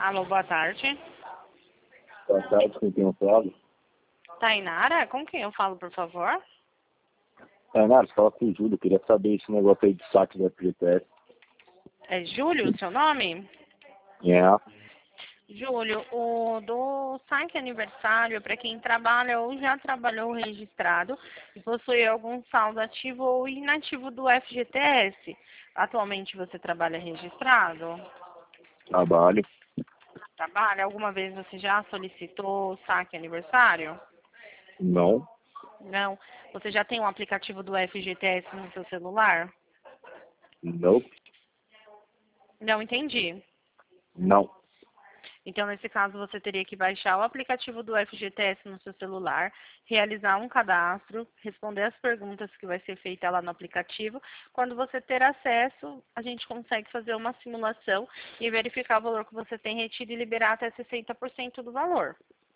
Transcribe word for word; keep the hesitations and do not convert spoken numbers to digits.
Alô, boa tarde. Boa tarde, com quem eu falo? Tainara, com quem eu falo, por favor? Tainara, fala com o Júlio, queria saber esse negócio aí de saque da F G T S. É Júlio o seu nome? É, Júlio, o do saque aniversário, para quem trabalha ou já trabalhou registrado e possui algum saldo ativo ou inativo do F G T S. Atualmente você trabalha registrado? trabalho. Trabalha? Alguma vez você já solicitou saque aniversário? Não, Não. Você já tem um aplicativo do F G T S no seu celular? não, Não entendi. não. Então, nesse caso, você teria que baixar o aplicativo do F G T S no seu celular, realizar um cadastro, responder as perguntas que vai ser feita lá no aplicativo. Quando você ter acesso, a gente consegue fazer uma simulação e verificar o valor que você tem retido e liberar até sessenta por cento do valor.